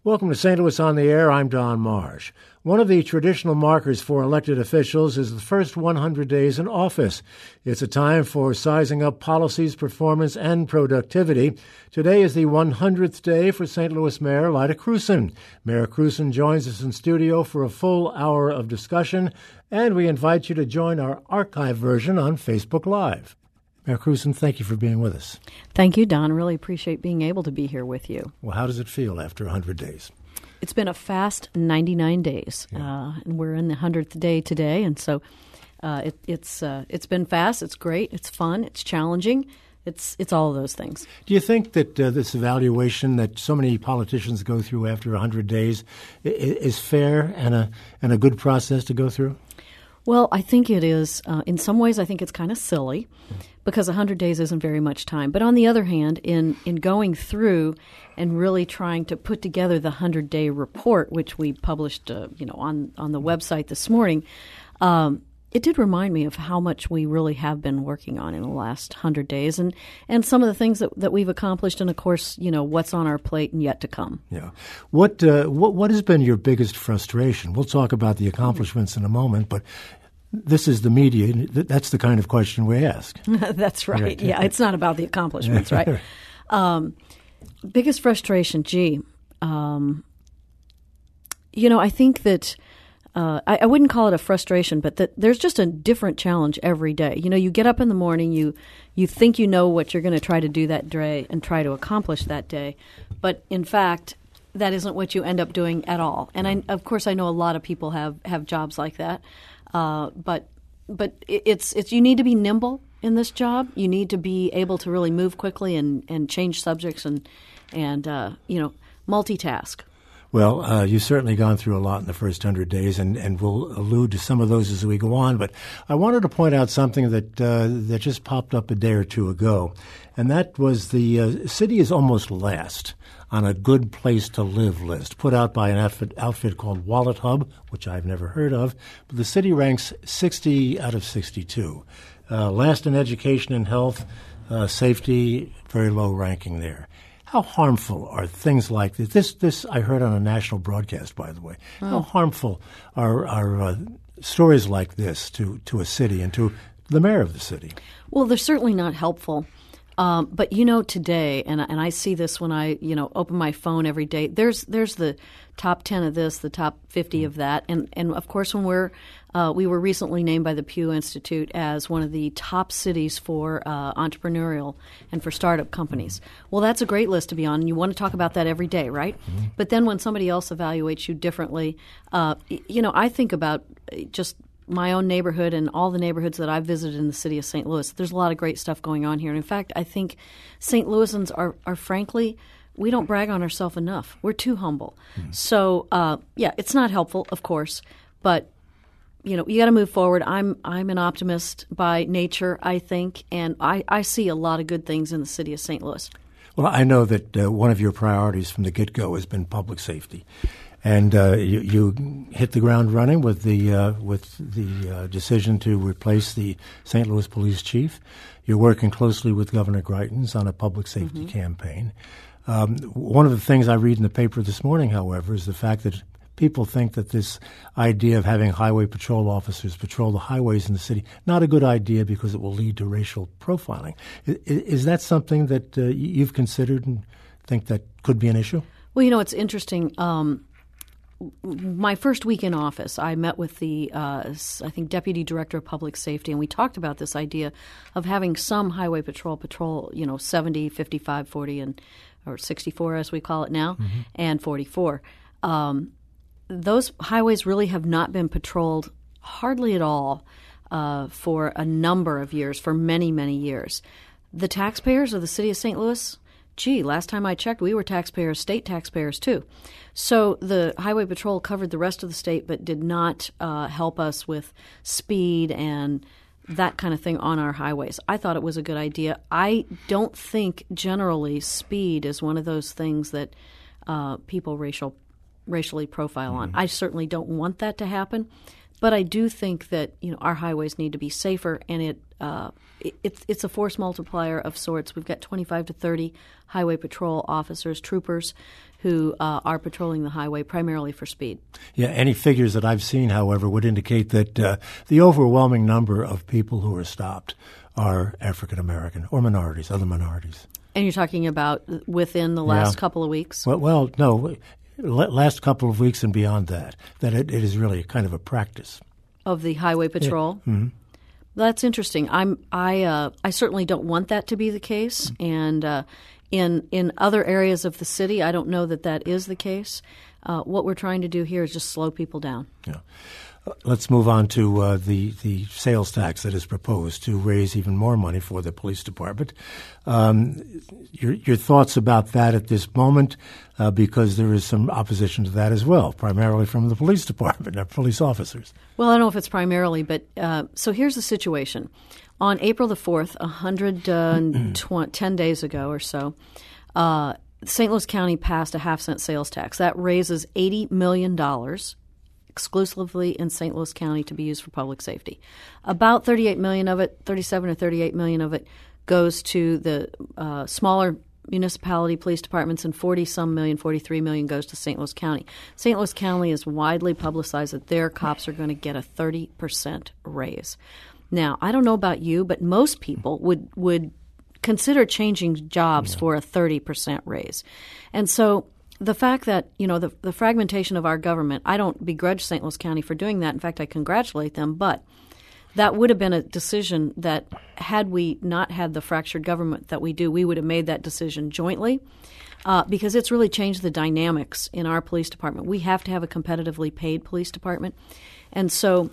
Welcome to St. Louis on the Air. I'm Don Marsh. One of the traditional markers for elected officials is the first 100 days in office. It's a time for sizing up policies, performance, and productivity. Today is the 100th day for St. Louis Mayor Lyda Krewson. Mayor Krewson joins us in studio for a full hour of discussion, and we invite you to join our archive version on Facebook Live. Mayor Krewson, thank you for being with us. Thank you, Don. Really appreciate being able to be here with you. Well, how does it feel after 100 days? It's been a fast 99 days, and we're in the 100th day today, and so it's been fast. It's great. It's fun. It's challenging. It's all of those things. Do you think that this evaluation that so many politicians go through after 100 days is fair and a good process to go through? Well, I think it is. In some ways, I think it's kind of silly because 100 days isn't very much time. But on the other hand, in going through and really trying to put together the 100-day report, which we published on the website this morning, it did remind me of how much we really have been working on in the last 100 days and some of the things that we've accomplished and, of course, what's on our plate and yet to come. Yeah. What has been your biggest frustration? We'll talk about the accomplishments in a moment, but this is the media. That's the kind of question we ask. That's right. Yeah, it's not about the accomplishments, right? Biggest frustration, I think that I wouldn't call it a frustration, but that there's just a different challenge every day. You get up in the morning, you think you know what you're going to try to do that day and try to accomplish that day, but in fact, that isn't what you end up doing at all. And of course, I know a lot of people have jobs like that. But it's you need to be nimble in this job. You need to be able to really move quickly and change subjects and multitask. Well, you've certainly gone through a lot in the first 100 days, and we'll allude to some of those as we go on. But I wanted to point out something that just popped up a day or two ago, and that was the city is almost last on a good place to live list put out by an outfit called Wallet Hub, which I've never heard of. But the city ranks 60 out of 62. Last in education and health, safety, very low ranking there. How harmful are things like this? This I heard on a national broadcast, by the way. Oh. How harmful are stories like this to a city and to the mayor of the city? Well, they're certainly not helpful. But today, and I see this when I open my phone every day. There's the top 10 of this, the top 50 of that, and of course when we were recently named by the Pew Institute as one of the top cities for entrepreneurial and for startup companies. Well, that's a great list to be on, and you want to talk about that every day, right? Mm-hmm. But then when somebody else evaluates you differently, I think about just my own neighborhood and all the neighborhoods that I've visited in the city of St. Louis. There's a lot of great stuff going on here. And in fact, I think St. Louisans are frankly, we don't brag on ourselves enough. We're too humble. Mm. So, it's not helpful, of course, but you got to move forward. I'm an optimist by nature, I think, and I see a lot of good things in the city of St. Louis. Well, I know that one of your priorities from the get-go has been public safety. And you hit the ground running with the decision to replace the St. Louis police chief. You're working closely with Governor Greitens on a public safety campaign. One of the things I read in the paper this morning, however, is the fact that people think that this idea of having highway patrol officers patrol the highways in the city, not a good idea because it will lead to racial profiling. Is that something that you've considered and think that could be an issue? Well, it's interesting. My first week in office, I met with the, Deputy Director of Public Safety, and we talked about this idea of having some highway patrol, 70, 55, 40, or 64, as we call it now, and 44. Those highways really have not been patrolled hardly at all for a number of years, for many, many years. The taxpayers of the city of St. Louis, last time I checked, we were taxpayers, state taxpayers too. So the Highway Patrol covered the rest of the state but did not help us with speed and that kind of thing on our highways. I thought it was a good idea. I don't think generally speed is one of those things that people racially profile on. I certainly don't want that to happen, but I do think that our highways need to be safer, and it's a force multiplier of sorts. We've got 25 to 30 highway patrol officers, troopers, who are patrolling the highway primarily for speed. Yeah, any figures that I've seen, however, would indicate that the overwhelming number of people who are stopped are African American or minorities, other minorities. And you're talking about within the last couple of weeks? Well, no, last couple of weeks and beyond that it is really kind of a practice. Of the highway patrol? Yeah. Mm-hmm. That's interesting. I certainly don't want that to be the case, and in other areas of the city, I don't know that is the case. What we're trying to do here is just slow people down. Yeah. Let's move on to the sales tax that is proposed to raise even more money for the police department. Your thoughts about that at this moment, because there is some opposition to that as well, primarily from the police department, police officers. Well, I don't know if it's primarily, but so here's the situation. On April the 4th, 10 days ago or so, St. Louis County passed a half-cent sales tax. That raises $80 million exclusively in St. Louis County to be used for public safety. About 37 or 38 million of it goes to the smaller municipality police departments, and 43 million goes to St. Louis County. St. Louis County is widely publicized that their cops are going to get a 30% raise. Now, I don't know about you, but most people would consider changing jobs for a 30% raise. And so the fact that, the fragmentation of our government, I don't begrudge St. Louis County for doing that. In fact, I congratulate them. But that would have been a decision that, had we not had the fractured government that we do, we would have made that decision jointly because it's really changed the dynamics in our police department. We have to have a competitively paid police department. And so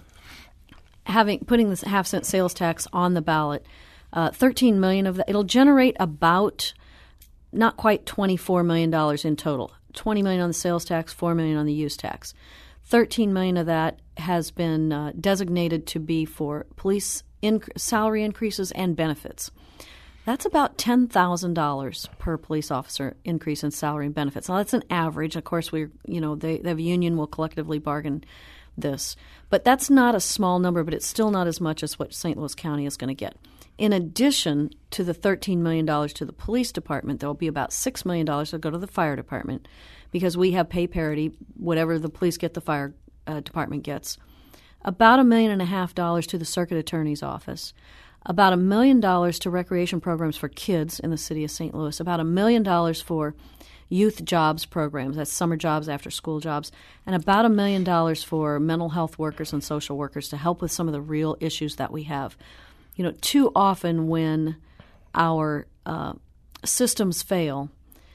putting this half-cent sales tax on the ballot, $13 million of that, it'll generate about not quite $24 million in total. $20 million on the sales tax, $4 million on the use tax. $13 million of that has been designated to be for police salary increases and benefits. That's about $10,000 per police officer increase in salary and benefits. Now, that's an average. Of course, they have a union will collectively bargain this. But that's not a small number, but it's still not as much as what St. Louis County is going to get. In addition to the $13 million to the police department, there will be about $6 million that will go to the fire department because we have pay parity. Whatever the police get, the fire department gets. About $1.5 million to the circuit attorney's office. About $1 million to recreation programs for kids in the city of St. Louis. About $1 million for youth jobs programs, that's summer jobs, after school jobs, and about $1 million for mental health workers and social workers to help with some of the real issues that we have. Too often when our systems fail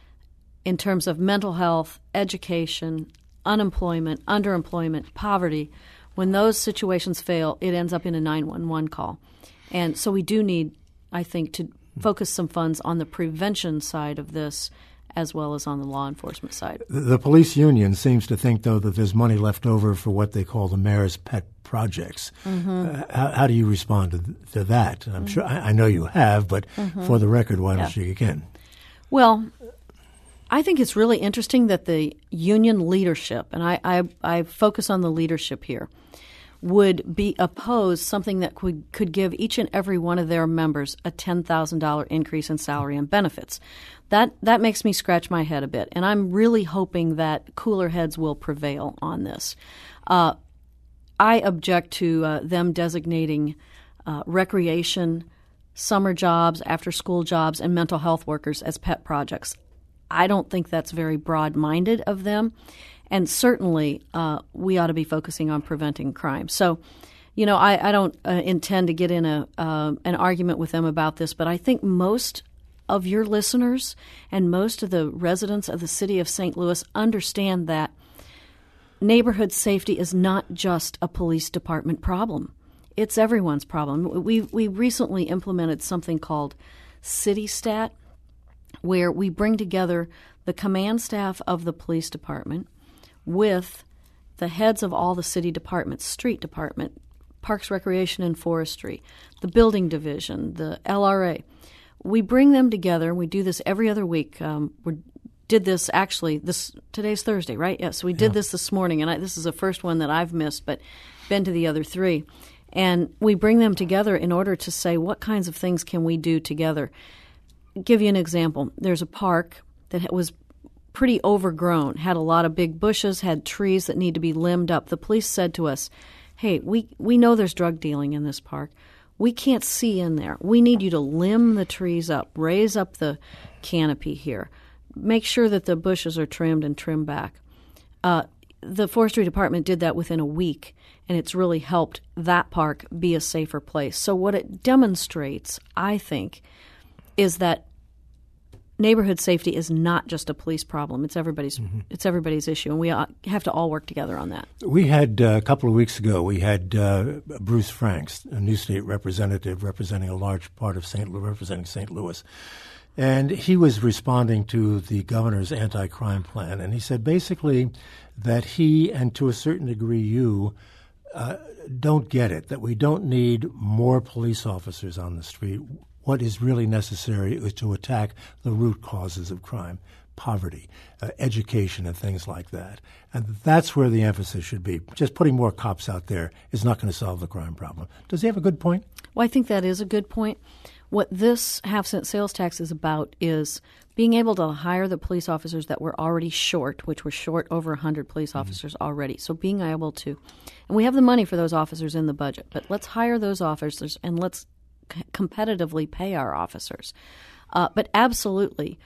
in terms of mental health, education, unemployment, underemployment, poverty, when those situations fail, it ends up in a 911 call. And so we do need, I think, to focus some funds on the prevention side of this as well as on the law enforcement side. The police union seems to think, though, that there's money left over for what they call the mayor's pet projects. Mm-hmm. How do you respond to that? I'm sure I know you have, but for the record, why don't you again? Well, I think it's really interesting that the union leadership, and I focus on the leadership here, would be opposed something that could give each and every one of their members a $10,000 increase in salary and benefits. That makes me scratch my head a bit, and I'm really hoping that cooler heads will prevail on this. I object to them designating recreation, summer jobs, after-school jobs, and mental health workers as pet projects. I don't think that's very broad-minded of them. And certainly, we ought to be focusing on preventing crime. So, I don't intend to get in an argument with them about this, but I think most of your listeners and most of the residents of the city of St. Louis understand that neighborhood safety is not just a police department problem. It's everyone's problem. We recently implemented something called CityStat, where we bring together the command staff of the police department with the heads of all the city departments, street department, parks, recreation, and forestry, the building division, the LRA. We bring them together. We do this every other week. We did this actually. Today's Thursday, right? Yes. So we did this morning, and this is the first one that I've missed, but been to the other three. And we bring them together in order to say what kinds of things can we do together. I'll give you an example. There's a park that was pretty overgrown, had a lot of big bushes, had trees that need to be limbed up. The police said to us, hey, we know there's drug dealing in this park. We can't see in there. We need you to limb the trees up, raise up the canopy here, make sure that the bushes are trimmed and trimmed back. The forestry department did that within a week, and it's really helped that park be a safer place. So what it demonstrates, I think, is that neighborhood safety is not just a police problem. It's everybody's It's everybody's issue, and we have to all work together on that. We had a couple of weeks ago, we had Bruce Franks, a new state representative representing a large part of representing St. Louis. And he was responding to the governor's anti-crime plan, and he said basically that he, and to a certain degree you, don't get it, that we don't need more police officers on the street. What is really necessary is to attack the root causes of crime, poverty, education, and things like that. And that's where the emphasis should be. Just putting more cops out there is not going to solve the crime problem. Does he have a good point? Well, I think that is a good point. What this half-cent sales tax is about is being able to hire the police officers that were already short, which were short over 100 police officers already. So being able to, and we have the money for those officers in the budget, but let's hire those officers and let's competitively pay our officers. But absolutely,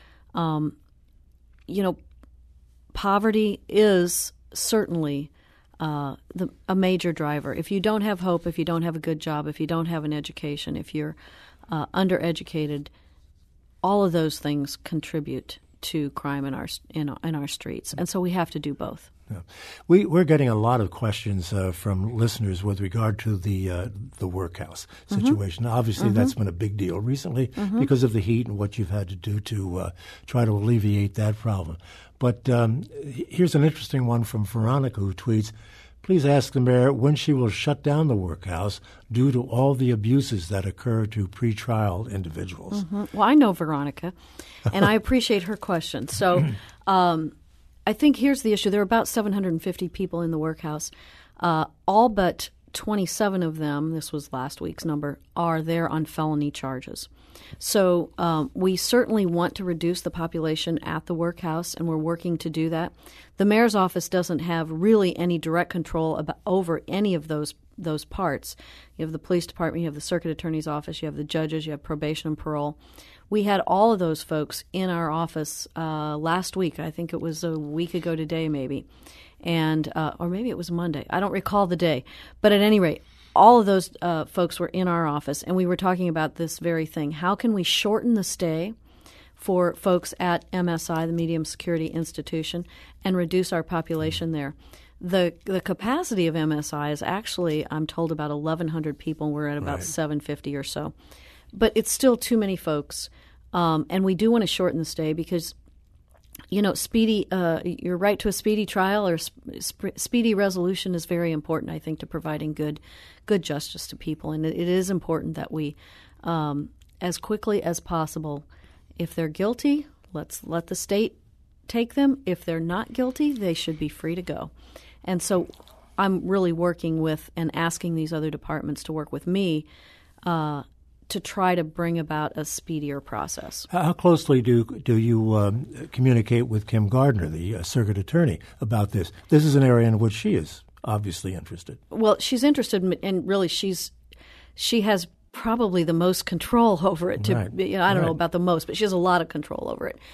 poverty is certainly a major driver. If you don't have hope, if you don't have a good job, if you don't have an education, if you're undereducated, all of those things contribute to crime in our streets, and so we have to do both. Yeah. We're getting a lot of questions from listeners with regard to the workhouse situation. Obviously, that's been a big deal recently because of the heat and what you've had to do to try to alleviate that problem. But here's an interesting one from Veronica, who tweets, please ask the mayor when she will shut down the workhouse due to all the abuses that occur to pretrial individuals. Well, I know Veronica, and I appreciate her question. So I think here's the issue. There are about 750 people in the workhouse. All but 27 of them, this was last week's number, are there on felony charges. So we certainly want to reduce the population at the workhouse, and we're working to do that. The mayor's office doesn't have really any direct control over any of those parts. You have the police department, you have the circuit attorney's office, you have the judges, you have probation and parole. We had all of those folks in our office last week. I think it was a week ago today, maybe, and or maybe it was Monday. I don't recall the day, but at any rate, all of those folks were in our office, and we were talking about this very thing. How can we shorten the stay for folks at MSI, the Medium Security Institution, and reduce our population there? The capacity of MSI is actually, I'm told, about 1,100 people. We're at about 750 or so. But it's still too many folks, and we do want to shorten the stay because, speedy. Your right to a speedy trial or speedy resolution is very important, I think, to providing good justice to people. And it is important that we, as quickly as possible, if they're guilty, let's let the state take them. If they're not guilty, they should be free to go. And so I'm really working with and asking these other departments to work with me to try to bring about a speedier process. How closely do you communicate with Kim Gardner, the circuit attorney, about this? This is an area in which she is obviously interested. Well, she's interested, and really she has probably the most control over it. I don't know about the most, but she has a lot of control over it.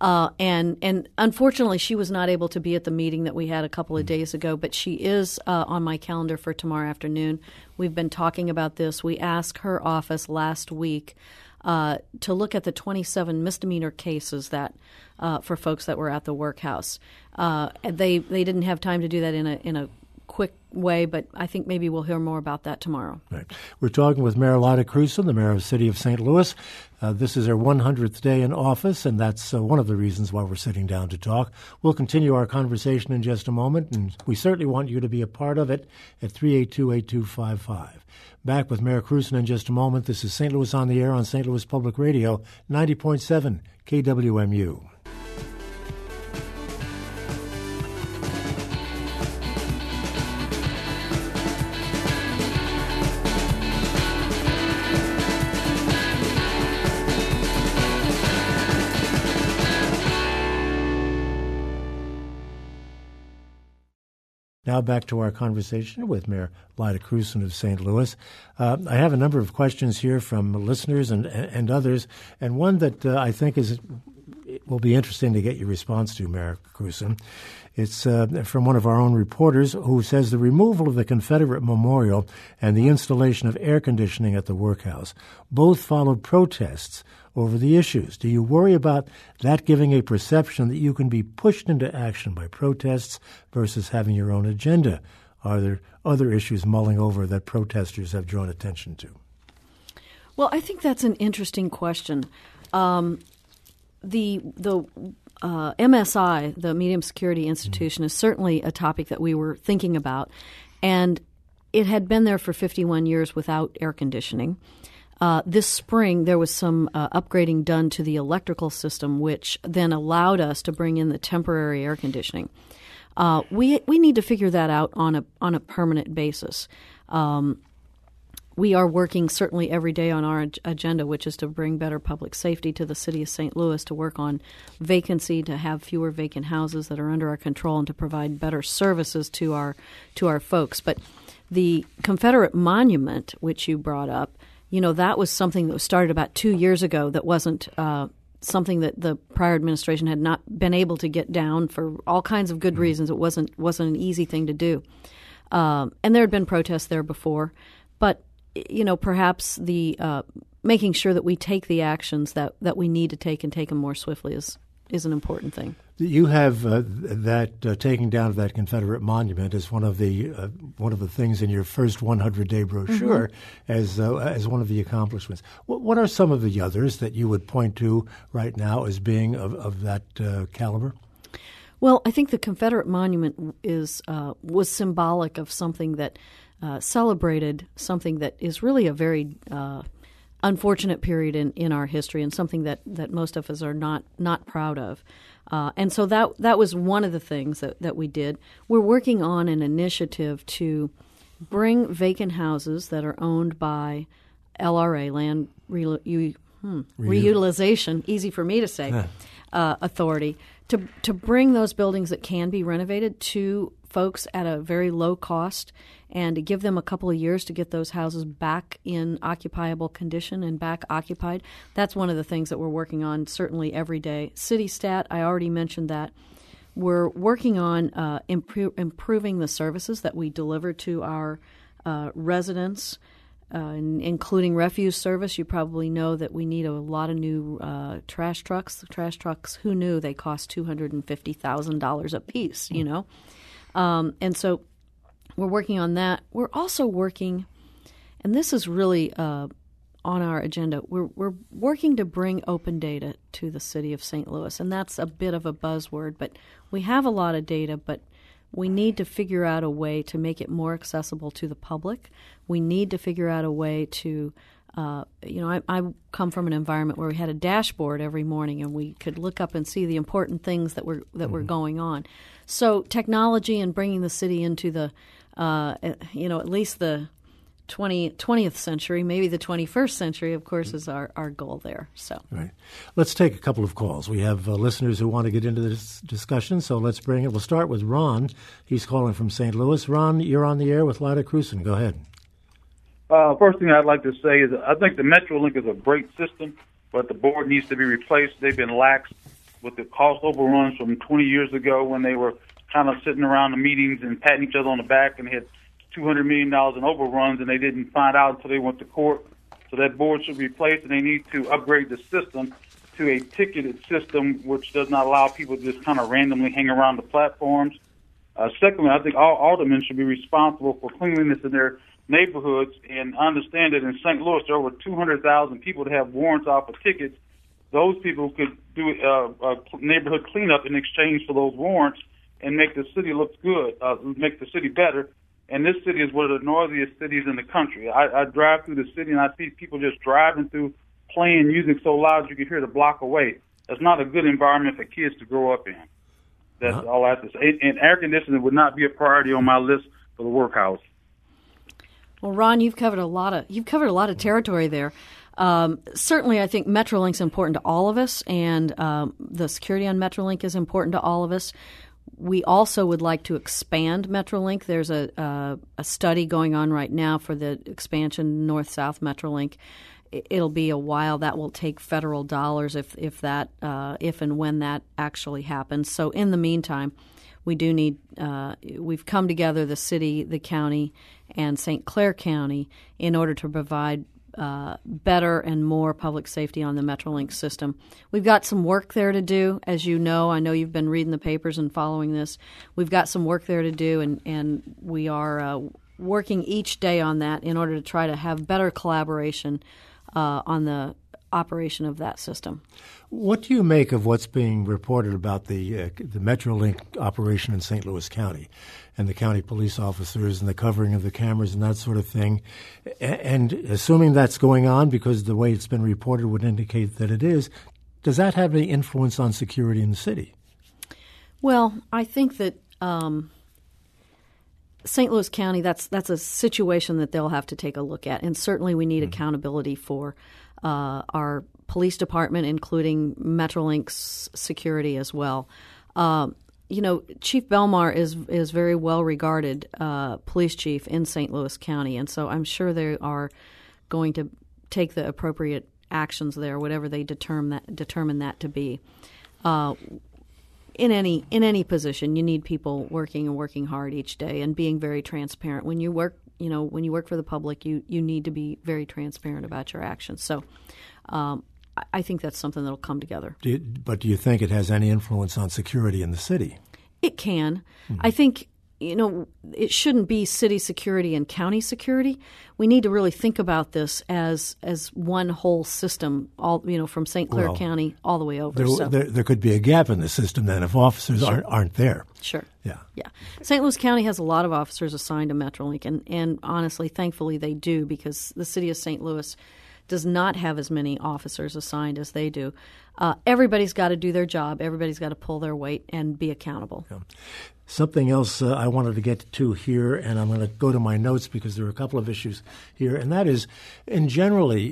And unfortunately, she was not able to be at the meeting that we had a couple of days ago, but she is on my calendar for tomorrow afternoon. We've been talking about this. We asked her office last week to look at the 27 misdemeanor cases that for folks that were at the workhouse. They didn't have time to do that in a quick way, but I think maybe we'll hear more about that tomorrow. Right. We're talking with Mayor Lyda Krewson, the mayor of the city of St. Louis. This is her 100th day in office, and that's one of the reasons why we're sitting down to talk. We'll continue our conversation in just a moment, and we certainly want you to be a part of it at 382-8255. Back with Mayor Krewson in just a moment. This is St. Louis on the Air on St. Louis Public Radio, 90.7 KWMU. Now back to our conversation with Mayor Lyda Krewson of St. Louis. I have a number of questions here from listeners and others, and one that I think will be interesting to get your response to, Mayor Krewson. It's from one of our own reporters who says the removal of the Confederate Memorial and the installation of air conditioning at the workhouse both followed protests over the issues. Do you worry about that giving a perception that you can be pushed into action by protests versus having your own agenda? Are there other issues mulling over that protesters have drawn attention to? Well, I think that's an interesting question. The MSI, the Medium Security Institution, is certainly a topic that we were thinking about, and it had been there for 51 years without air conditioning. This spring, there was some upgrading done to the electrical system, which then allowed us to bring in the temporary air conditioning. We need to figure that out on a permanent basis. We are working certainly every day on our agenda, which is to bring better public safety to the city of St. Louis, to work on vacancy, to have fewer vacant houses that are under our control, and to provide better services to our folks. But the Confederate Monument, which you brought up, that was something that was started about 2 years ago that wasn't something that the prior administration had not been able to get down for all kinds of good reasons. It wasn't an easy thing to do. And there had been protests there before. But perhaps the making sure that we take the actions that we need to take and take them more swiftly is an important thing. You have that taking down of that Confederate monument as one of the things in your first 100-day brochure as one of the accomplishments. What are some of the others that you would point to right now as being of that caliber? Well, I think the Confederate monument was symbolic of something that celebrated something that is really a very unfortunate period in our history, and something that most of us are not proud of. And so that was one of the things that we did. We're working on an initiative to bring vacant houses that are owned by LRA, Land Reutilization, easy for me to say, authority, to bring those buildings that can be renovated to folks at a very low cost, and to give them a couple of years to get those houses back in occupiable condition and back occupied. That's one of the things that we're working on certainly every day. CityStat, I already mentioned that. We're working on improving the services that we deliver to our residents, including refuse service. You probably know that we need a lot of new trash trucks. The trash trucks, who knew they cost $250,000 a piece, and so we're working on that. We're also working, and this is really on our agenda, we're working to bring open data to the city of St. Louis, and that's a bit of a buzzword, but we have a lot of data, but we need to figure out a way to make it more accessible to the public. We need to figure out a way to I come from an environment where we had a dashboard every morning, and we could look up and see the important things that were going on. So technology and bringing the city into the, at least the 20th century, maybe the 21st century, of course, is our goal there. So, right. Let's take a couple of calls. We have listeners who want to get into this discussion, so let's bring it. We'll start with Ron. He's calling from St. Louis. Ron, you're on the air with Lyda Krewson. Go ahead. First thing I'd like to say is I think the Metrolink is a great system, but the board needs to be replaced. They've been lax with the cost overruns from 20 years ago when they were kind of sitting around the meetings and patting each other on the back and had $200 million in overruns, and they didn't find out until they went to court. So that board should be replaced, and they need to upgrade the system to a ticketed system, which does not allow people to just kind of randomly hang around the platforms. Secondly, I think all aldermen should be responsible for cleanliness in their neighborhoods, and understand that in St. Louis there are over 200,000 people that have warrants out for tickets. Those people could do a neighborhood cleanup in exchange for those warrants and make the city look good, make the city better. And this city is one of the noisiest cities in the country. I drive through the city and I see people just driving through, playing music so loud you can hear it a block away. That's not a good environment for kids to grow up in. That's all I have to say. And air conditioning would not be a priority on my list for the workhouse. Well, Ron, you've covered a lot of territory there. Certainly, I think Metrolink's important to all of us, and the security on Metrolink is important to all of us. We also would like to expand Metrolink. There's a study going on right now for the expansion north-south Metrolink. It'll be a while. That will take federal dollars if and when that actually happens. So in the meantime, we do need. We've come together, the city, the county, and St. Clair County, in order to provide better and more public safety on the Metrolink system. We've got some work there to do, as you know. I know you've been reading the papers and following this. We've got some work there to do, and we are working each day on that in order to try to have better collaboration on the operation of that system. What do you make of what's being reported about the Metrolink operation in St. Louis County and the county police officers and the covering of the cameras and that sort of thing? And assuming that's going on, because the way it's been reported would indicate that it is, does that have any influence on security in the city? Well, I think that St. Louis County, that's a situation that they'll have to take a look at. And certainly we need accountability for our police department, including Metrolink's security as well. Chief Belmar is very well regarded police chief in St. Louis County, and so I'm sure they are going to take the appropriate actions there, whatever they determine that to be. In any position, you need people working hard each day and being very transparent. When you work for the public, you need to be very transparent about your actions. So I think that's something that will come together. But do you think it has any influence on security in the city? It can. Mm-hmm. I think, it shouldn't be city security and county security. We need to really think about this as one whole system, all from St. Clair County all the way over. There could be a gap in the system then if officers aren't there. Sure. Yeah. St. Louis County has a lot of officers assigned to Metrolink, and honestly, thankfully they do, because the city of St. Louis does not have as many officers assigned as they do. Everybody's got to do their job. Everybody's got to pull their weight and be accountable. Yeah. Something else I wanted to get to here, and I'm going to go to my notes because there are a couple of issues here, and that is, generally,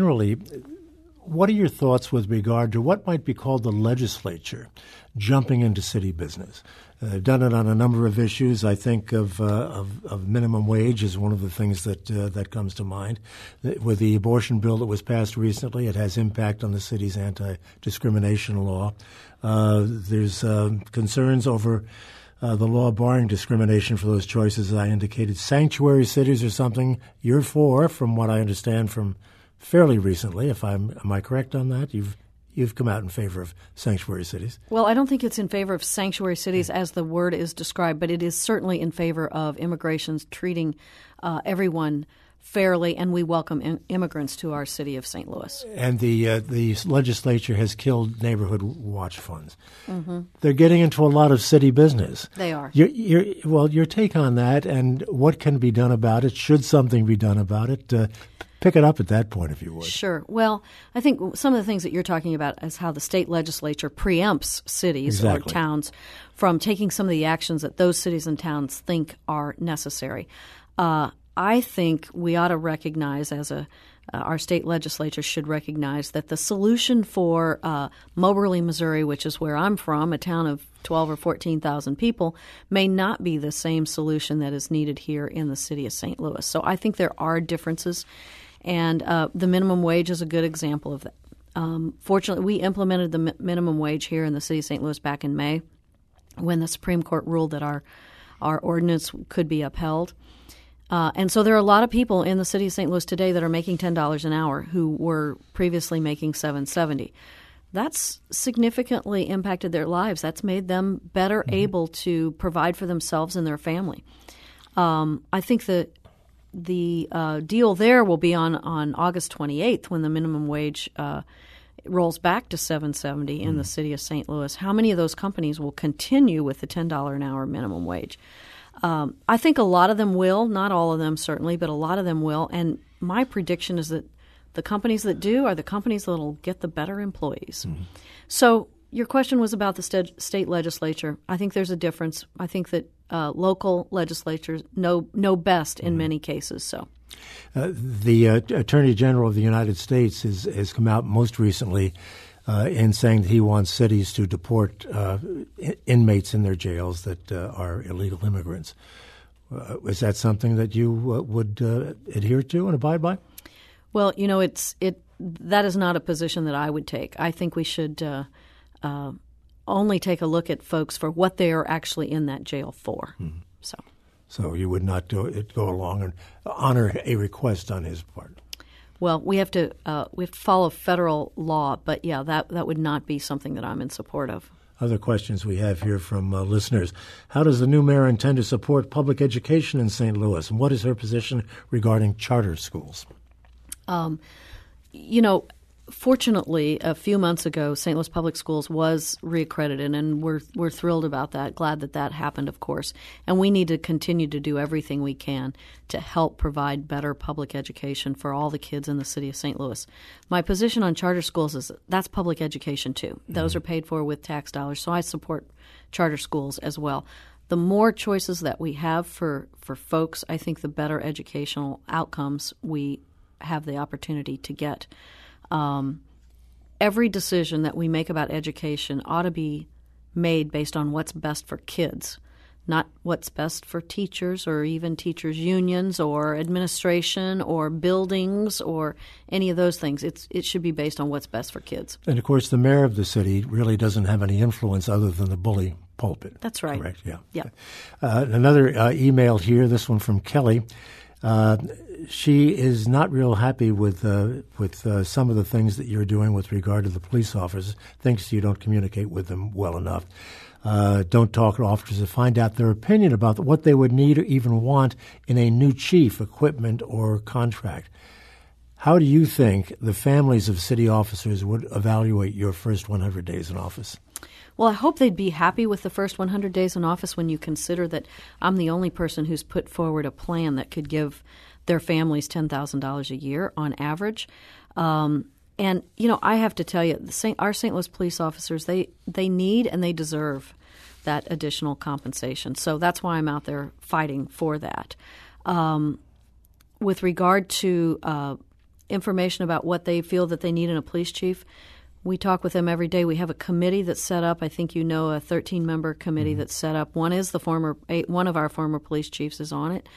what are your thoughts with regard to what might be called the legislature jumping into city business? They've done it on a number of issues. I think of minimum wage as one of the things that comes to mind. With the abortion bill that was passed recently, it has impact on the city's anti-discrimination law. There's concerns over the law barring discrimination for those choices, as I indicated. Sanctuary cities are something you're for, from what I understand from fairly recently. Am I correct on that? You've come out in favor of sanctuary cities. Well, I don't think it's in favor of sanctuary cities as the word is described, but it is certainly in favor of immigrations, treating everyone fairly, and we welcome immigrants to our city of St. Louis. And the legislature has killed neighborhood watch funds. Mm-hmm. They're getting into a lot of city business. They are. Your take on that, and what can be done about it? Should something be done about it? Pick it up at that point, if you would. Sure. Well, I think some of the things that you're talking about is how the state legislature preempts cities or towns from taking some of the actions that those cities and towns think are necessary. I think we ought to recognize, our state legislature should recognize, that the solution for Moberly, Missouri, which is where I'm from, a town of 12 or 14,000 people, may not be the same solution that is needed here in the city of St. Louis. So I think there are differences, and the minimum wage is a good example of that. Fortunately, we implemented the minimum wage here in the city of St. Louis back in May, when the Supreme Court ruled that our ordinance could be upheld. And so there are a lot of people in the city of St. Louis today that are making $10 an hour who were previously making $7.70. That's significantly impacted their lives. That's made them better able to provide for themselves and their family. I think that the deal there will be on August 28th, when the minimum wage rolls back to $7.70 in the city of St. Louis. How many of those companies will continue with the $10 an hour minimum wage? I think a lot of them will, not all of them certainly, but a lot of them will. And my prediction is that the companies that do are the companies that will get the better employees. Mm-hmm. So your question was about the state legislature. I think there's a difference. I think that local legislatures know best in many cases. So, the Attorney General of the United States has come out most recently in saying that he wants cities to deport inmates in their jails that are illegal immigrants. Is that something that you would adhere to and abide by? Well, that is not a position that I would take. I think we should only take a look at folks for what they are actually in that jail for. Mm-hmm. So you would not go along and honor a request on his part. Well, we have to follow federal law, but yeah, that would not be something that I'm in support of. Other questions we have here from listeners. How does the new mayor intend to support public education in St. Louis, and what is her position regarding charter schools? Fortunately, a few months ago, St. Louis Public Schools was reaccredited, and we're thrilled about that, glad that happened, of course. And we need to continue to do everything we can to help provide better public education for all the kids in the city of St. Louis. My position on charter schools is that's public education, too. Those are paid for with tax dollars, so I support charter schools as well. The more choices that we have for folks, I think the better educational outcomes we have the opportunity to get. Every decision that we make about education ought to be made based on what's best for kids, not what's best for teachers or even teachers' unions or administration or buildings or any of those things. It should be based on what's best for kids. And, of course, the mayor of the city really doesn't have any influence other than the bully pulpit. That's right. Correct, yeah. Yeah. Another email here, this one from Kelly. She is not real happy with some of the things that you're doing with regard to the police officers. Thinks you don't communicate with them well enough. Don't talk to officers to find out their opinion about what they would need or even want in a new chief, equipment, or contract. How do you think the families of city officers would evaluate your first 100 days in office? Well, I hope they'd be happy with the first 100 days in office when you consider that I'm the only person who's put forward a plan that could give their families $10,000 a year on average. And, I have to tell you, our St. Louis police officers, they need and they deserve that additional compensation. So that's why I'm out there fighting for that. With regard to information about what they feel that they need in a police chief, we talk with them every day. We have a committee that's set up. I think a 13-member committee that's set up. One is one of our former police chiefs is on it.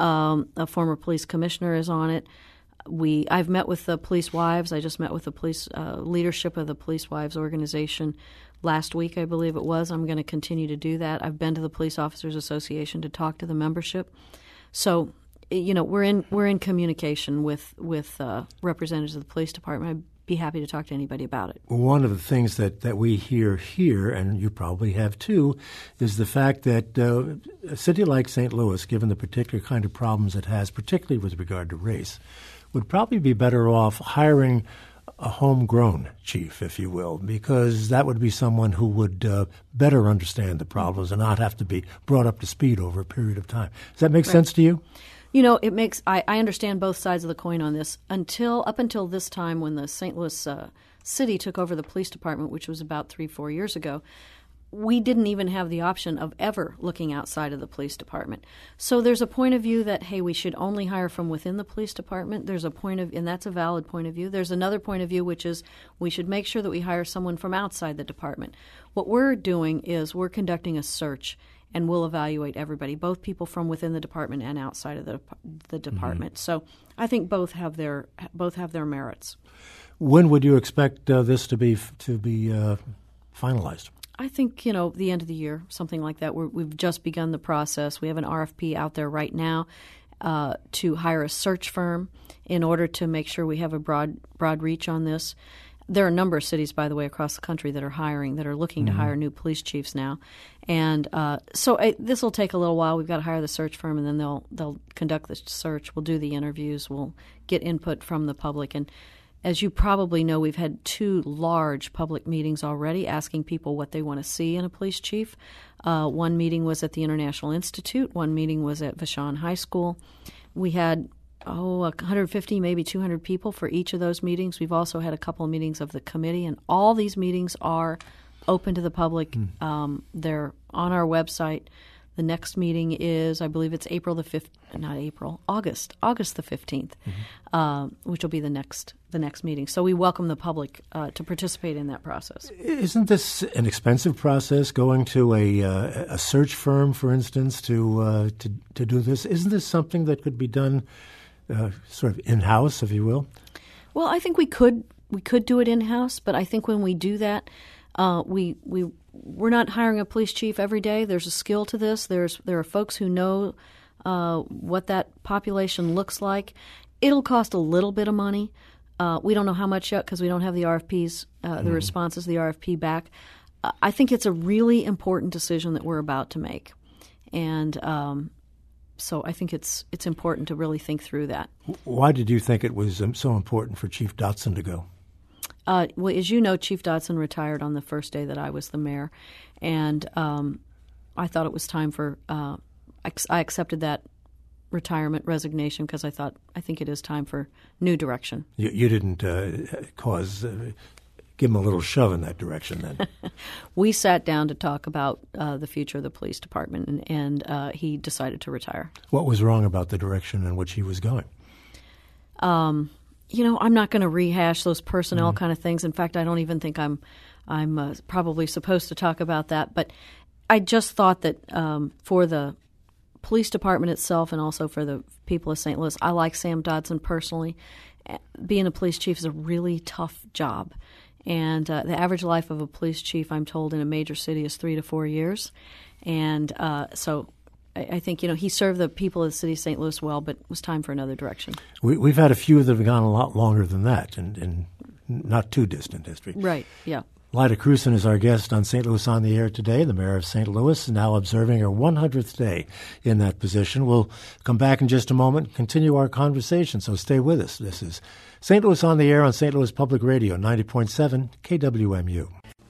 A former police commissioner is on it. I've met with the police wives. I just met with the police leadership of the police wives organization last week, I believe it was. I'm going to continue to do that. I've been to the Police Officers Association to talk to the membership. So, we're in communication with representatives of the police department. I'd be happy to talk to anybody about it. One of the things that we hear here, and you probably have too, is the fact that a city like St. Louis, given the particular kind of problems it has, particularly with regard to race, would probably be better off hiring a homegrown chief, if you will, because that would be someone who would better understand the problems and not have to be brought up to speed over a period of time. Does that make sense to you? It makes. I understand both sides of the coin on this. Up until this time, when the St. Louis city took over the police department, which was about 3-4 years ago, we didn't even have the option of ever looking outside of the police department. So there's a point of view that, hey, we should only hire from within the police department. There's a point of, and that's a valid point of view. There's another point of view, which is we should make sure that we hire someone from outside the department. What we're doing is we're conducting a search, and we'll evaluate everybody, both people from within the department and outside of the department. Mm-hmm. So I think both have their merits. When would you expect this to be finalized? I think, the end of the year, something like that. We've just begun the process. We have an RFP out there right now to hire a search firm in order to make sure we have a broad reach on this. There are a number of cities, by the way, across the country that are looking to hire new police chiefs now. And so this will take a little while. We've got to hire the search firm, and then they'll conduct the search. We'll do the interviews. We'll get input from the public. And as you probably know, we've had 2 large public meetings already asking people what they want to see in a police chief. One meeting was at the International Institute. One meeting was at Vashon High School. We had 150, maybe 200 people for each of those meetings. We've also had a couple of meetings of the committee, and all these meetings are open to the public. They're on our website. The next meeting is, I believe it's August the 15th, which will be the next meeting. So we welcome the public to participate in that process. Isn't this an expensive process, going to a search firm, for instance, to do this? Isn't this something that could be done sort of in-house, if you will? Well, I think we could do it in-house, but I think when we do that, we're not hiring a police chief every day. There's a skill to this. There are folks who know what that population looks like. It'll cost a little bit of money. We don't know how much yet because we don't have the RFPs, the responses to the RFP back. I think it's a really important decision that we're about to make, and so I think it's important to really think through that. Why did you think it was so important for Chief Dotson to go? Well, as you know, Chief Dotson retired on the first day that I was the mayor, and I thought it was time for I accepted that retirement resignation because I think it is time for new direction. You didn't give him a little shove in that direction then? We sat down to talk about the future of the police department, and he decided to retire. What was wrong about the direction in which he was going? I'm not going to rehash those personnel kind of things. In fact, I don't even think I'm probably supposed to talk about that. But I just thought that for the police department itself and also for the people of St. Louis, I like Sam Dodson personally. Being a police chief is a really tough job. And the average life of a police chief, I'm told, in a major city is 3 to 4 years. And so I think, he served the people of the city of St. Louis well, but it was time for another direction. We've had a few that have gone a lot longer than that in not too distant history. Right, yeah. Lyda Krewson is our guest on St. Louis on the Air today, the mayor of St. Louis, now observing her 100th day in that position. We'll come back in just a moment and continue our conversation, so stay with us. This is St. Louis on the Air on St. Louis Public Radio, 90.7 KWMU.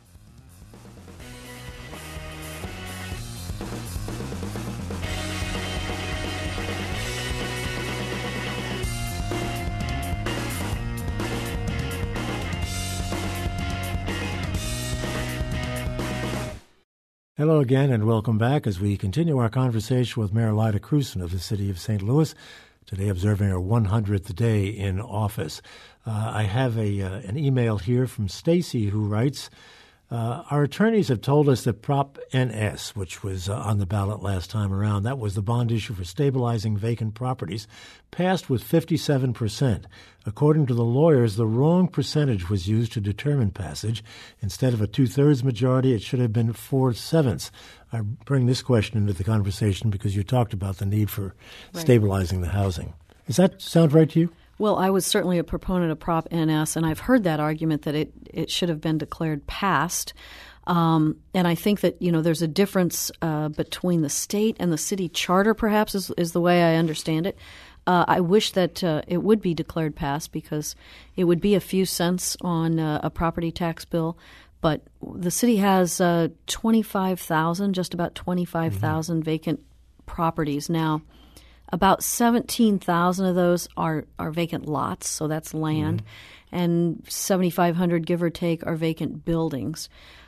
Hello again and welcome back as we continue our conversation with Mayor Lyda Krewson of the city of St. Louis, today observing her 100th day in office. I have an email here from Stacy who writes, our attorneys have told us that Prop NS, which was on the ballot last time around, that was the bond issue for stabilizing vacant properties, passed with 57%. According to the lawyers, the wrong percentage was used to determine passage. Instead of a 2/3 majority, it should have been 4/7. I bring this question into the conversation because you talked about the need for stabilizing the housing. Does that sound right to you? Well, I was certainly a proponent of Prop NS, and I've heard that argument that it should have been declared passed. And I think that, there's a difference between the state and the city charter, perhaps, is the way I understand it. I wish that it would be declared passed because it would be a few cents on a property tax bill. But the city has 25,000, just about 25,000 vacant properties now. About 17,000 of those are vacant lots, so that's land, and 7,500, give or take, are vacant buildings.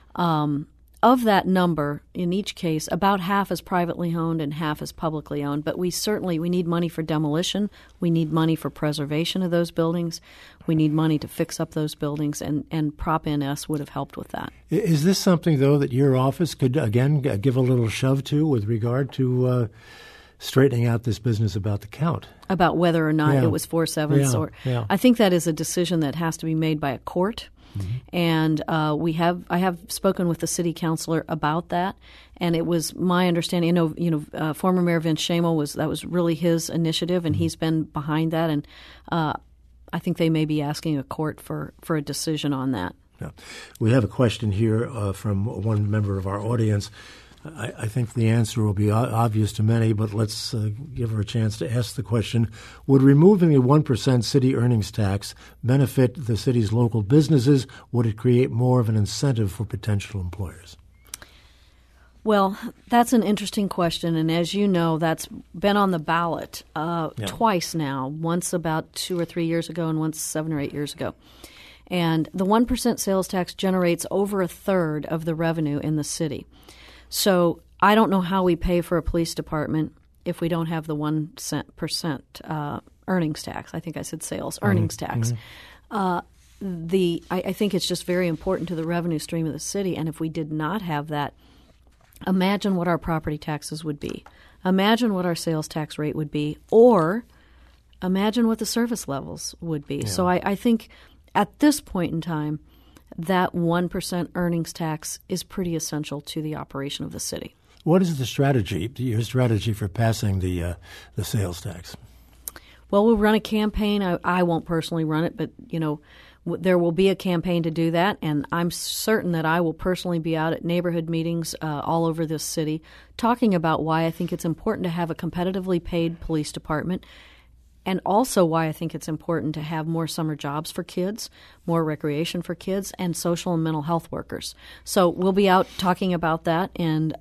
Of that number, in each case, about half is privately owned and half is publicly owned. But we need money for demolition. We need money for preservation of those buildings. We need money to fix up those buildings, and Prop NS would have helped with that. Is this something, though, that your office could, again, give a little shove to with regard to straightening out this business about the count? About whether or not it was 4/7? I think that is a decision that has to be made by a court. And I have spoken with the city councilor about that, and it was my understanding. Former Mayor Vince Schamo that was really his initiative, and he's been behind that. And I think they may be asking a court for a decision on that. Yeah. We have a question here from one member of our audience. I think the answer will be obvious to many, but let's give her a chance to ask the question. Would removing the 1% city earnings tax benefit the city's local businesses? Would it create more of an incentive for potential employers? Well, that's an interesting question, and as you know, that's been on the ballot twice now, once about 2 or 3 years ago and once 7 or 8 years ago. And the 1% sales tax generates over a third of the revenue in the city. So I don't know how we pay for a police department if we don't have the 1% earnings tax. I think I said sales earnings tax. I think it's just very important to the revenue stream of the city. And if we did not have that, imagine what our property taxes would be. Imagine what our sales tax rate would be, or imagine what the service levels would be. Yeah. So I think at this point in time, that 1% earnings tax is pretty essential to the operation of the city. What is the strategy, your strategy for passing the sales tax? Well, we'll run a campaign. I won't personally run it, but, there will be a campaign to do that, and I'm certain that I will personally be out at neighborhood meetings all over this city talking about why I think it's important to have a competitively paid police department, and also why I think it's important to have more summer jobs for kids, more recreation for kids, and social and mental health workers. So we'll be out talking about that, and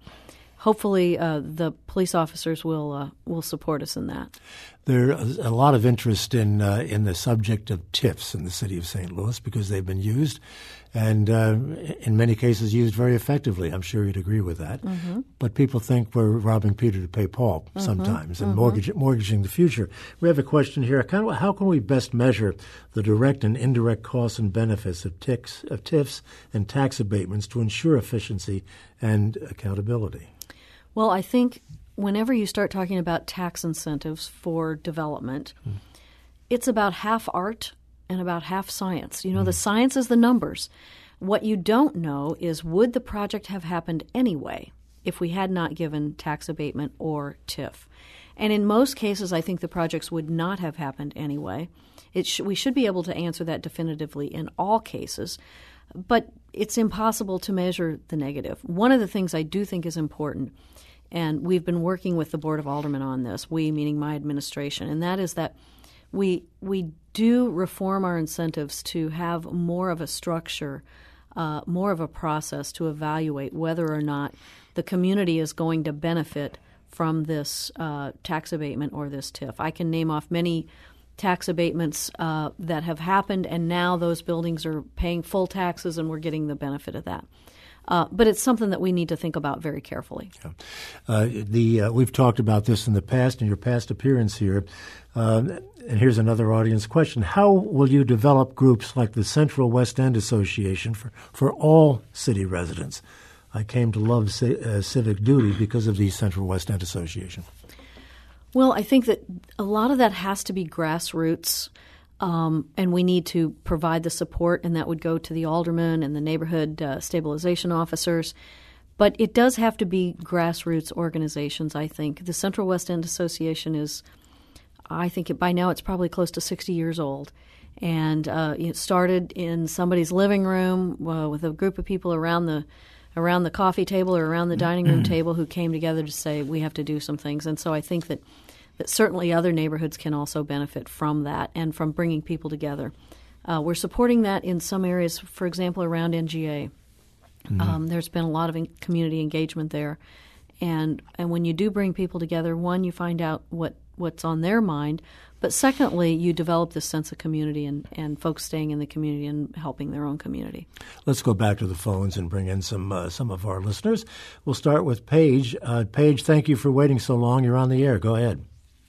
hopefully the police officers will support us in that. There's a lot of interest in the subject of TIFs in the city of St. Louis because they've been used, and in many cases used very effectively. I'm sure you'd agree with that. Mm-hmm. But people think we're robbing Peter to pay Paul sometimes and mortgaging the future. We have a question here. How can we best measure the direct and indirect costs and benefits of TIFs and tax abatements to ensure efficiency and accountability? Well, I think whenever you start talking about tax incentives for development, it's about half art and about half science. The science is the numbers. What you don't know is, would the project have happened anyway if we had not given tax abatement or TIF? And in most cases, I think the projects would not have happened anyway. We should be able to answer that definitively in all cases, but it's impossible to measure the negative. One of the things I do think is important, and we've been working with the Board of Aldermen on this, we meaning my administration, and that is that we do reform our incentives to have more of a structure, more of a process to evaluate whether or not the community is going to benefit from this tax abatement or this TIF. I can name off many tax abatements that have happened, and now those buildings are paying full taxes and we're getting the benefit of that. But it's something that we need to think about very carefully. Yeah. We've talked about this in the past, in your past appearance here. And here's another audience question. How will you develop groups like the Central West End Association for all city residents? I came to love civic duty because of the Central West End Association. Well, I think that a lot of that has to be grassroots. And we need to provide the support, and that would go to the aldermen and the neighborhood stabilization officers. But it does have to be grassroots organizations, I think. The Central West End Association is, I think by now it's probably close to 60 years old. And it started in somebody's living room with a group of people around the coffee table or around the dining room table who came together to say, we have to do some things. And so I think that certainly other neighborhoods can also benefit from that and from bringing people together. We're supporting that in some areas, for example, around NGA. Mm-hmm. There's been a lot of community engagement there. And when you do bring people together, one, you find out what's on their mind, but secondly, you develop this sense of community and folks staying in the community and helping their own community. Let's go back to the phones and bring in some of our listeners. We'll start with Paige. Paige, thank you for waiting so long. You're on the air. Go ahead.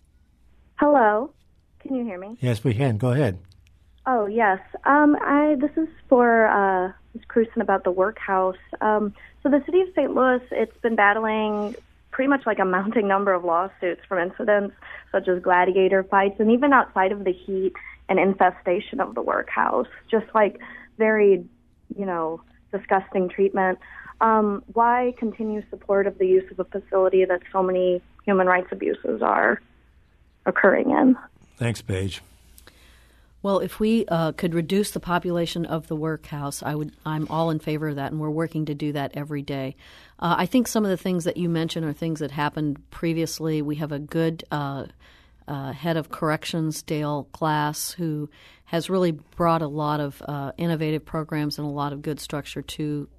Hello. Can you hear me? Yes, we can. Go ahead. Oh, yes. This is for Ms. Cruson about the workhouse. So the city of St. Louis, it's been battling pretty much like a mounting number of lawsuits from incidents such as gladiator fights and even outside of the heat and infestation of the workhouse, just like very, disgusting treatment. Why continue support of the use of a facility that so many human rights abuses are occurring in? Thanks, Paige. Well, if we could reduce the population of the workhouse, I'm all in favor of that, and we're working to do that every day. I think some of the things that you mentioned are things that happened previously. We have a good head of corrections, Dale Glass, who has really brought a lot of innovative programs and a lot of good structure to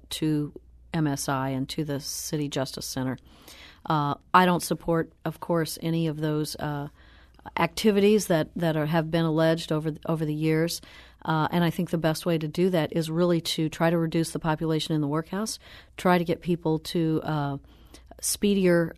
MSI and to the City Justice Center. I don't support, of course, any of those activities that have been alleged over the years, and I think the best way to do that is really to try to reduce the population in the workhouse, try to get people to speedier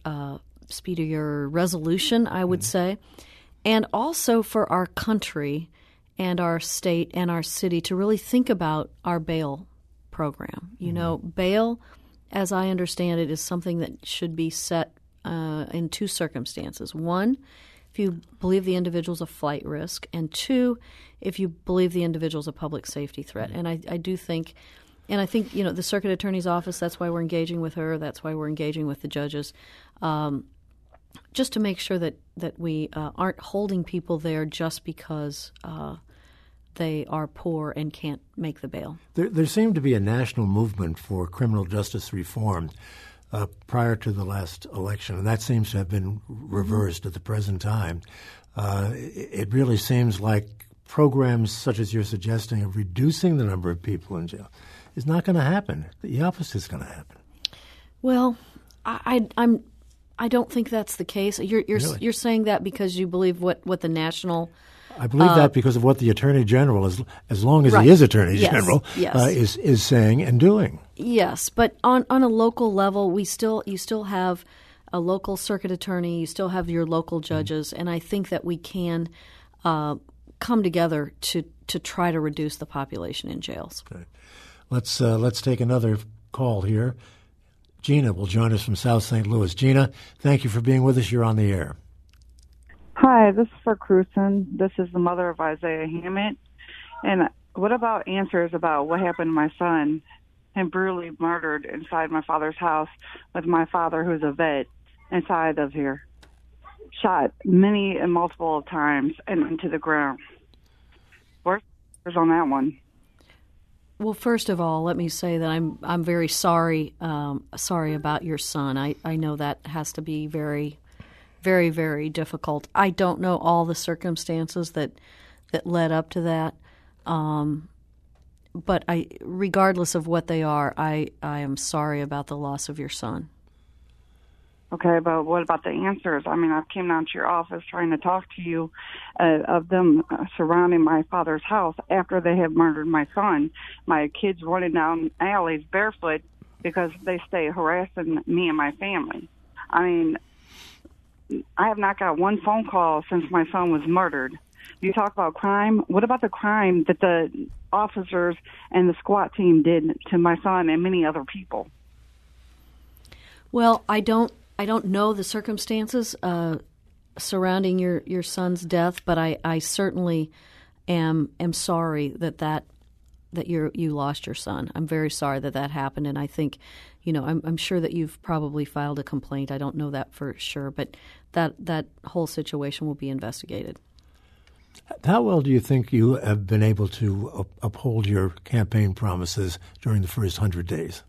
resolution, I would say, and also for our country and our state and our city to really think about our bail program. You know, bail, as I understand it, is something that should be set in two circumstances. One, if you believe the individual's a flight risk, and two, if you believe the individual's a public safety threat. And I do think, and I think, you know, the Circuit Attorney's Office, that's why we're engaging with her, that's why we're engaging with the judges, just to make sure that we aren't holding people there just because they are poor and can't make the bail. There seemed to be a national movement for criminal justice reform prior to the last election, and that seems to have been reversed at the present time. It really seems like programs such as you're suggesting of reducing the number of people in jail is not going to happen. The opposite is going to happen. Well, I don't think that's the case. You're saying that because you believe what the national. I believe that because of what the Attorney General, as long as right. he is Attorney General, yes. Is saying and doing. Yes, but on a local level, you still have a local circuit attorney. You still have your local judges, and I think that we can come together to try to reduce the population in jails. Okay. Let's take another call here. Gina will join us from South St. Louis. Gina, thank you for being with us. You're on the air. Hi, this is for Cruson. This is the mother of Isaiah Hammett. And what about answers about what happened to my son, him brutally murdered inside my father's house with my father, who's a vet, inside of here, shot many and multiple times and into the ground? Where's on that one? Well, first of all, let me say that I'm very sorry about your son. I know that has to be very, very, very difficult. I don't know all the circumstances that led up to that, but regardless of what they are, I am sorry about the loss of your son. Okay, but what about the answers? I mean, I came down to your office trying to talk to you of them surrounding my father's house after they have murdered my son. My kids running down alleys barefoot because they stay harassing me and my family. I mean, I have not got one phone call since my son was murdered. You talk about crime. What about the crime that the officers and the SWAT team did to my son and many other people? Well, I don't know the circumstances surrounding your son's death, but I certainly am sorry that you lost your son. I'm very sorry that happened, and I think, you know, I'm sure that you've probably filed a complaint. I don't know that for sure, but that whole situation will be investigated. How well do you think you have been able to uphold your campaign promises during the first 100 days?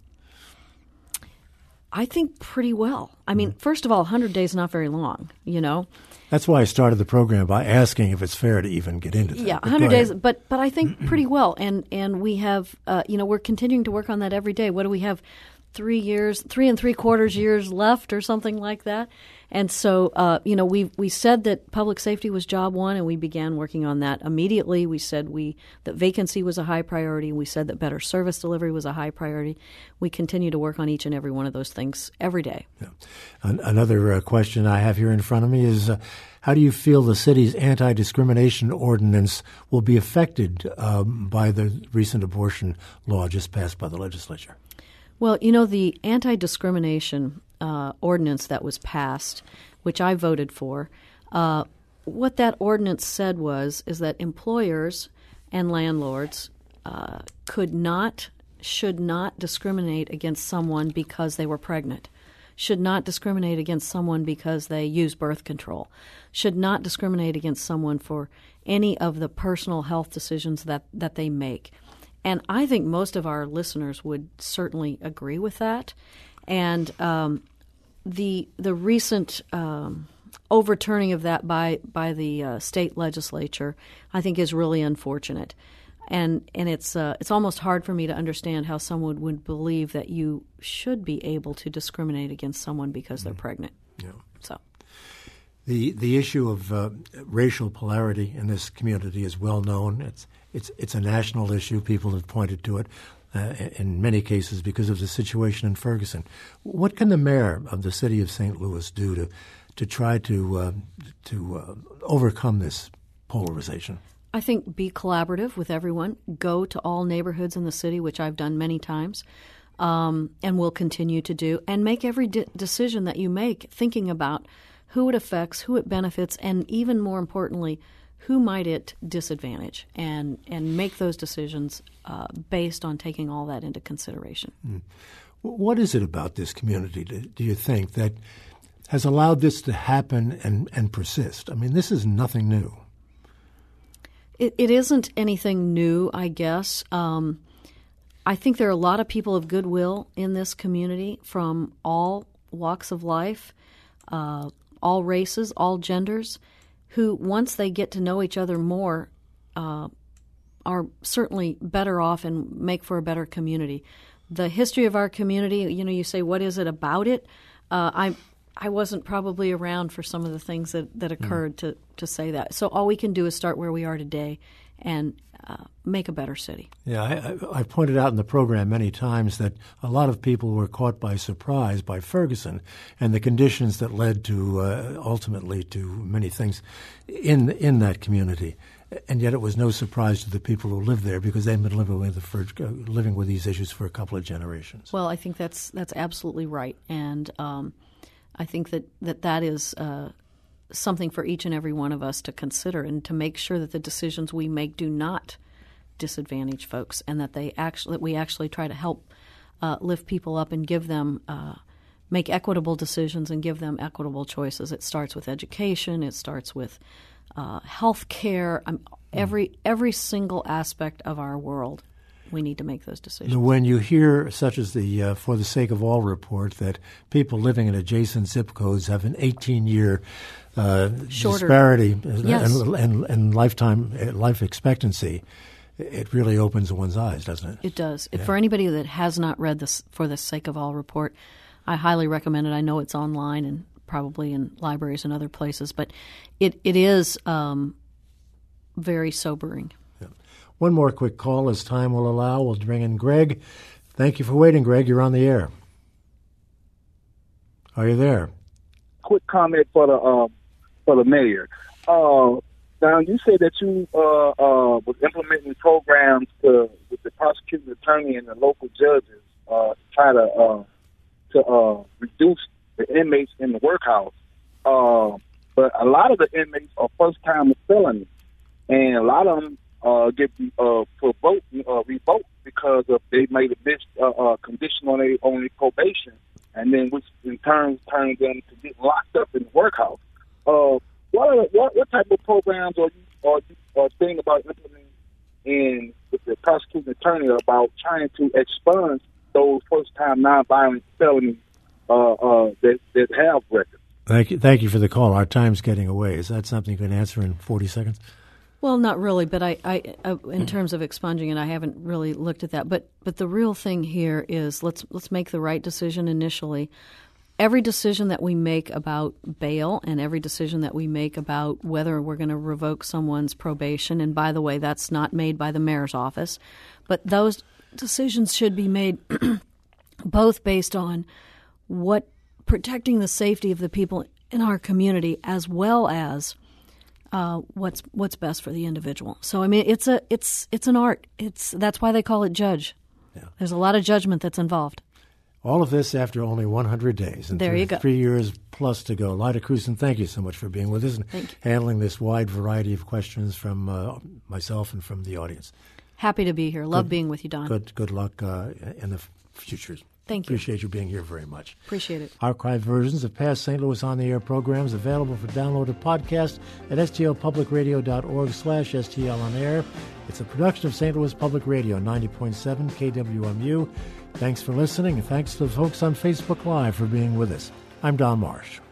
I think pretty well. I mean, first of all, 100 days is not very long, you know. That's why I started the program by asking if it's fair to even get into that. Yeah, 100 days, but I think pretty well. And we have, we're continuing to work on that every day. What do we have? 3 and 3/4 years left or something like that. And so, we said that public safety was job one, and we began working on that immediately. We said that vacancy was a high priority. We said that better service delivery was a high priority. We continue to work on each and every one of those things every day. Yeah. Another question I have here in front of me is, how do you feel the city's anti-discrimination ordinance will be affected by the recent abortion law just passed by the legislature? Well, you know, the anti-discrimination ordinance that was passed, which I voted for, what that ordinance said is that employers and landlords should not discriminate against someone because they were pregnant, should not discriminate against someone because they use birth control, should not discriminate against someone for any of the personal health decisions that they make. And I think most of our listeners would certainly agree with that. And the recent overturning of that by the state legislature, I think, is really unfortunate. And it's almost hard for me to understand how someone would believe that you should be able to discriminate against someone because they're pregnant. Yeah. So. The issue of racial polarity in this community is well known. It's a national issue. People have pointed to it. in many cases because of the situation in Ferguson. What can the mayor of the city of St. Louis do to try to overcome this polarization? I think be collaborative with everyone. Go to all neighborhoods in the city, which I've done many times, and will continue to do, and make every decision that you make thinking about who it affects, who it benefits, and even more importantly, who might it disadvantage, and make those decisions based on taking all that into consideration. What is it about this community, do you think, that has allowed this to happen and persist? I mean, this is nothing new. It isn't anything new, I guess. I think there are a lot of people of goodwill in this community from all walks of life, all races, all genders, who, once they get to know each other more, are certainly better off and make for a better community. The history of our community, you say, what is it about it? I wasn't probably around for some of the things that occurred to say that. So all we can do is start where we are today and make a better city. Yeah, I pointed out in the program many times that a lot of people were caught by surprise by Ferguson and the conditions that led to ultimately to many things in that community. And yet it was no surprise to the people who lived there because they've been living with these issues for a couple of generations. Well, I think that's absolutely right. And I think that is something for each and every one of us to consider and to make sure that the decisions we make do not disadvantage folks, and that we actually try to help lift people up and give them make equitable decisions and give them equitable choices. It starts with education. It starts with health care. Every single aspect of our world. We need to make those decisions. When you hear, such as the For the Sake of All report, that people living in adjacent zip codes have an 18-year disparity and life expectancy, it really opens one's eyes, doesn't it? It does. Yeah. For anybody that has not read this For the Sake of All report, I highly recommend it. I know it's online and probably in libraries and other places, but it is very sobering. One more quick call as time will allow. We'll bring in Greg. Thank you for waiting, Greg. You're on the air. Are you there? Quick comment for the mayor. Now, you said that you was implementing programs with the prosecuting attorney and the local judges to try to reduce the inmates in the workhouse. But a lot of the inmates are first-time felonies, and a lot of them get revoked because of they made a missed condition on their probation, and then which in turn turns them to get locked up in the workhouse. What type of programs are you thinking about implementing with the prosecuting attorney about trying to expunge those first-time nonviolent felonies that have records? Thank you for the call. Our time's getting away. Is that something you can answer in 40 seconds? Well, not really, but I in terms of expunging it, I haven't really looked at that. But the real thing here is let's make the right decision initially. Every decision that we make about bail and every decision that we make about whether we're going to revoke someone's probation, and by the way, that's not made by the mayor's office, but those decisions should be made both based on what protecting the safety of the people in our community as well as what's best for the individual. So I mean, it's an art. That's why they call it judge. Yeah. There's a lot of judgment that's involved. All of this after only 100 days. And there you go. 3 years plus to go. Lyda Krewson, thank you so much for being with us and handling this wide variety of questions from myself and from the audience. Happy to be here. Love being with you, Don. Good luck in the future. Thank you. Appreciate you being here very much. Appreciate it. Archived versions of past St. Louis On the Air programs available for downloaded podcast at stlpublicradio.org/STL On Air. It's a production of St. Louis Public Radio, 90.7 KWMU. Thanks for listening, and thanks to the folks on Facebook Live for being with us. I'm Don Marsh.